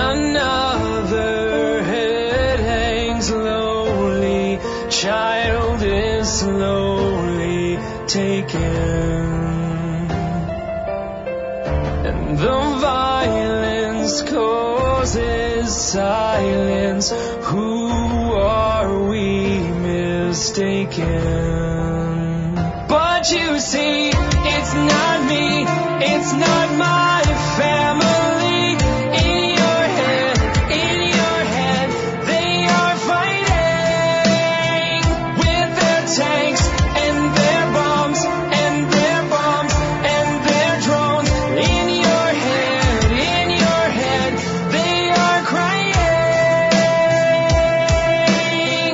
another head hangs lowly, child is slowly taken, and the violence causes silence. Who are we mistaken? But you see, it's not me, it's not my family. In your head, they are fighting with their tanks and their bombs and their bombs and their drones. In your head, they are crying.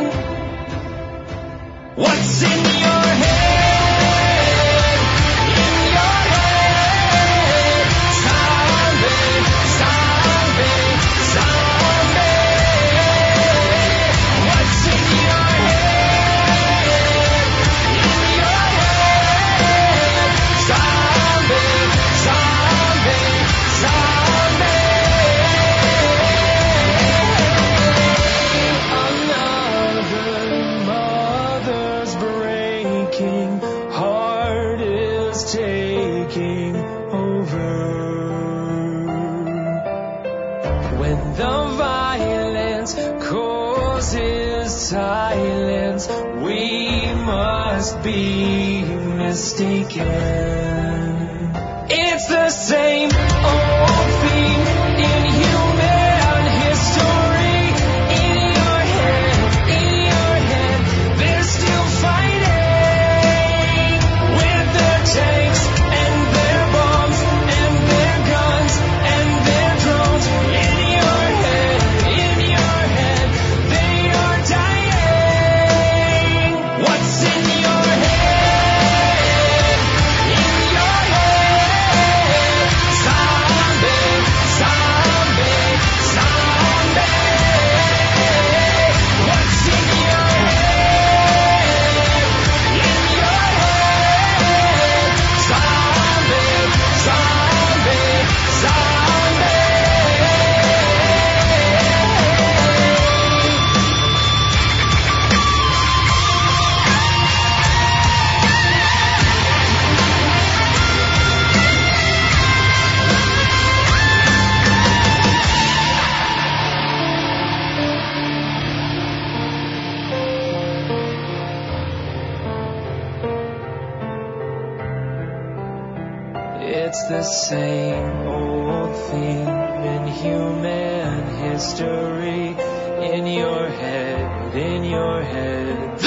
What's in your head? Silence, we must be mistaken. It's the same old theme in human history. In your head, they're still fighting with their tanks and their bombs and their guns and their drones. In your head, they are dying. What's in your head? In your head, zombie, zombie, zombie. What's in your head? In your head, zombie, zombie, zombie. It's the same old theme in human history. In your head,